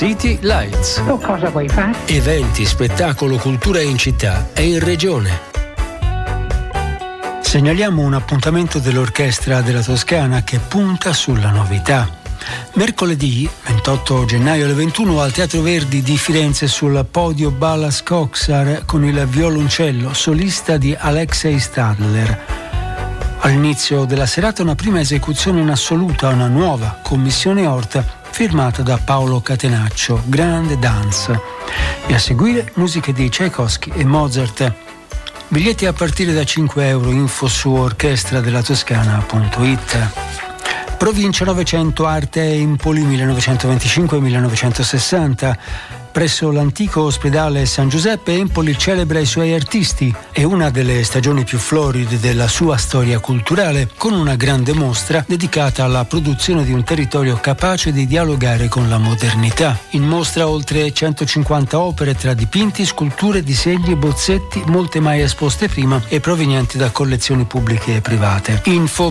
City Lights. Tu cosa vuoi fare? Eventi, spettacolo, cultura in città e in regione. Segnaliamo un appuntamento dell'Orchestra della Toscana che punta sulla novità. Mercoledì 28 gennaio alle 21 al Teatro Verdi di Firenze sul podio Balas Koksar con il violoncello solista di Alexei Stadler. All'inizio della serata una prima esecuzione in assoluta, una nuova commissione Horta firmata da Paolo Catenaccio, Grande Dance, e a seguire musiche di Tchaikovsky e Mozart. Biglietti a partire da €5, info su orchestradellatoscana.it. Provincia Novecento, Arte Empoli 1925-1960. Presso l'antico ospedale San Giuseppe, Empoli celebra i suoi artisti e una delle stagioni più floride della sua storia culturale, con una grande mostra dedicata alla produzione di un territorio capace di dialogare con la modernità. In mostra oltre 150 opere tra dipinti, sculture, disegni, bozzetti, molte mai esposte prima e provenienti da collezioni pubbliche e private. Info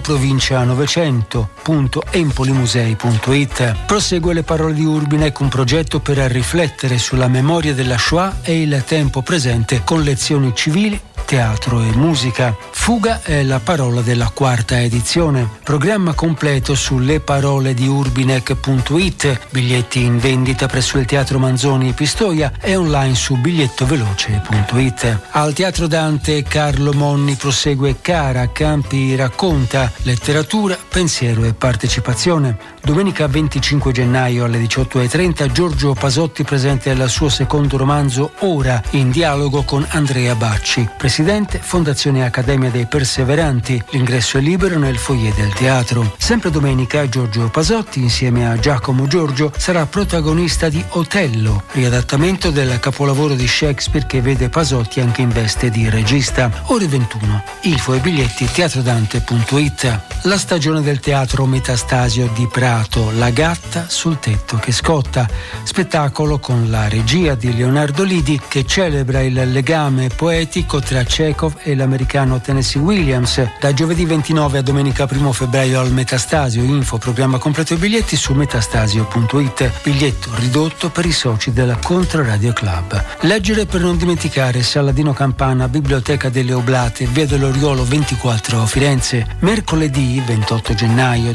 provincianovecento.empolimusei.it. Prosegue Le parole di Urbinec, un progetto per riflettere sulla memoria della Shoah e il tempo presente con lezioni civili, teatro e musica. Fuga è la parola della quarta edizione. Programma completo su leparolediurbinec.it. Biglietti in vendita presso il Teatro Manzoni Pistoia e online su bigliettoveloce.it. Al Teatro Dante Carlo Monni prosegue Cara Campi racconta, letteratura, pensiero e partecipazione. Domenica 25 gennaio alle 18:30 Giorgio Pasotti presenta il suo secondo romanzo Ora, in dialogo con Andrea Bacci, presidente Fondazione Accademia dei Perseveranti. L'ingresso è libero nel foyer del teatro. Sempre domenica Giorgio Pasotti insieme a Giacomo Giorgio sarà protagonista di Otello, riadattamento del capolavoro di Shakespeare che vede Pasotti anche in veste di regista. Ore 21. Info e biglietti teatrodante.it. La stagione del teatro Metastasio di Prato, La gatta sul tetto che scotta, spettacolo con la regia di Leonardo Lidi che celebra il legame poetico tra Chekhov e l'americano Tennessee Williams. Da giovedì 29 a domenica 1 febbraio al Metastasio. Info, programma completo e biglietti su metastasio.it. Biglietto ridotto per i soci della Controradio Club. Leggere per non dimenticare, Saladino Campana, Biblioteca delle Oblate, via dell'Oriolo 24 Firenze. Mercoledì 28 gennaio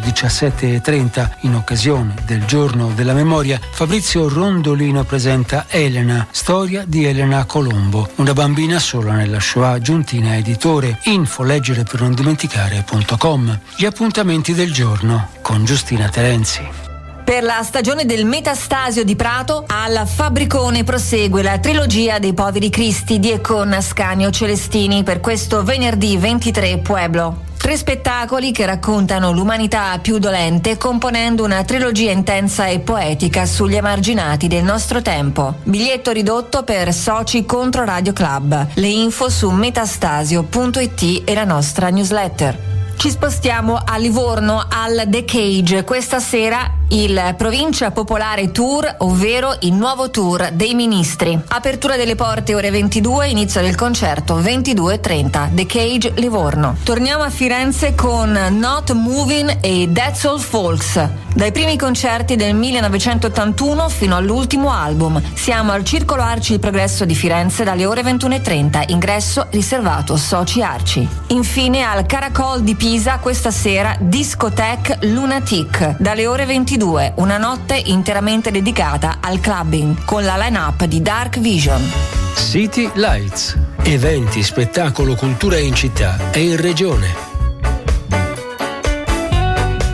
17:30, in occasione del Giorno della Memoria, Fabrizio Rondolino presenta Elena, storia di Elena Colombo, una bambina sola nella Shoah, Giuntina Editore. Info leggere per non dimenticare.com. Gli appuntamenti del giorno con Giustina Terenzi. Per la stagione del Metastasio di Prato, al Fabbricone prosegue la trilogia dei Poveri Cristi di e con Ascanio Celestini per questo venerdì 23 Pueblo. 3 spettacoli che raccontano l'umanità più dolente, componendo una trilogia intensa e poetica sugli emarginati del nostro tempo. Biglietto ridotto per soci Contro Radio Club. Le info su metastasio.it e la nostra newsletter. Ci spostiamo a Livorno al The Cage. Questa sera il Provincia Popolare Tour, ovvero il nuovo tour dei ministri. Apertura delle porte ore 22, inizio del concerto 22:30. The Cage Livorno. Torniamo a Firenze con Not Moving e That's All Folks. Dai primi concerti del 1981 fino all'ultimo album. Siamo al Circolo Arci Il Progresso di Firenze dalle ore 21:30. Ingresso riservato soci Arci. Infine al Caracol di Pisa questa sera Discothèque Lunatic dalle ore 22. Una notte interamente dedicata al clubbing con la line-up di Dark Vision. City Lights. Eventi, spettacolo, cultura in città e in regione.